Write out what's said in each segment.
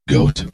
Goat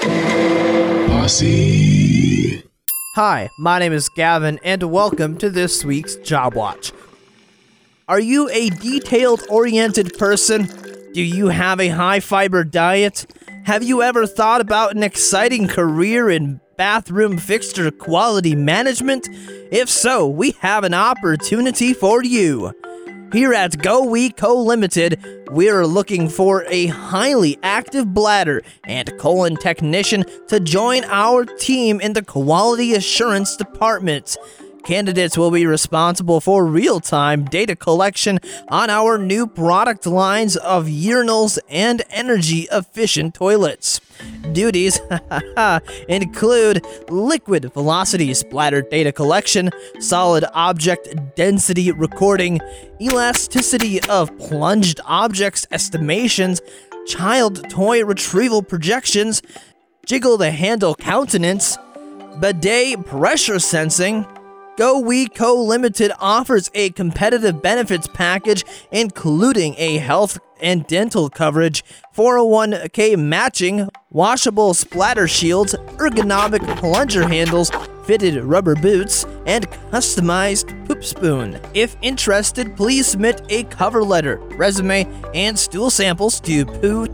Posse. Hi, my name is Gavin, and welcome to this week's Job Watch. Are you a detailed-oriented person? Do you have a high-fiber diet? Have you ever thought about an exciting career in bathroom fixture quality management? If so, we have an opportunity for you. Here at GoWe Co. Limited, we're looking for a highly active bladder and colon technician to join our team in the quality assurance department. Candidates will be responsible for real-time data collection on our new product lines of urinals and energy-efficient toilets. Duties include liquid velocity splatter data collection, solid object density recording, elasticity of plunged objects estimations, child toy retrieval projections, jiggle the handle countenance, bidet pressure sensing. GoWe Co. Limited offers a competitive benefits package including a health and dental coverage, 401k matching, washable splatter shields, ergonomic plunger handles, fitted rubber boots, and customized poop spoon. If interested, please submit a cover letter, resume, and stool samples to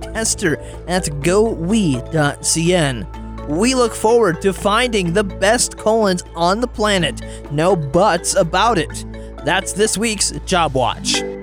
pootester@gowe.cn. We look forward to finding the best colons on the planet. No buts about it. That's this week's Job Watch.